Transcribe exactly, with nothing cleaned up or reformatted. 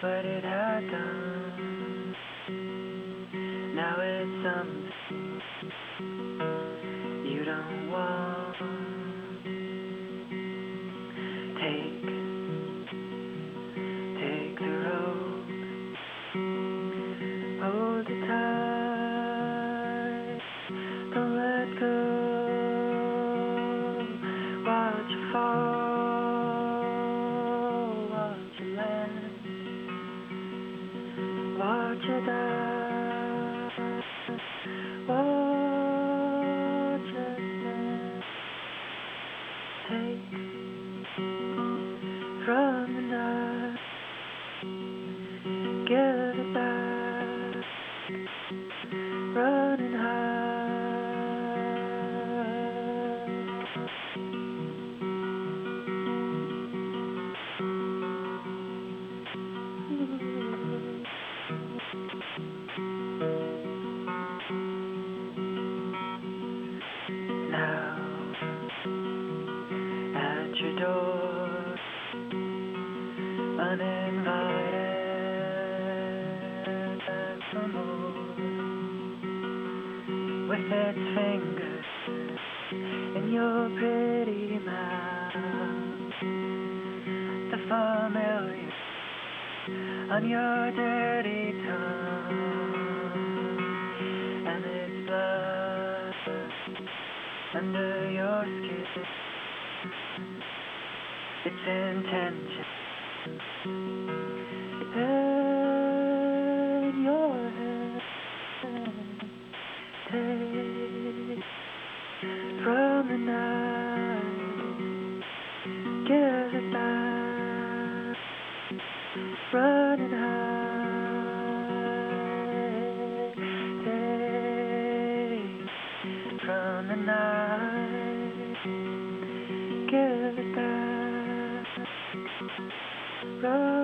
what it had done. Now it's something you don't want. Take, take the road, hold it tight, don't let go. Watch you fall, watch you land, watch you die, watch you stand. Take from the night, give it back, running high. Now, at your door, uninvited, and some more, with its fingers in your pretty mouth, the familiar on your dirty tongue, and its blood under your skin, its intention in your head. Take from the night, give it back, running high. Take from the night, give it back, running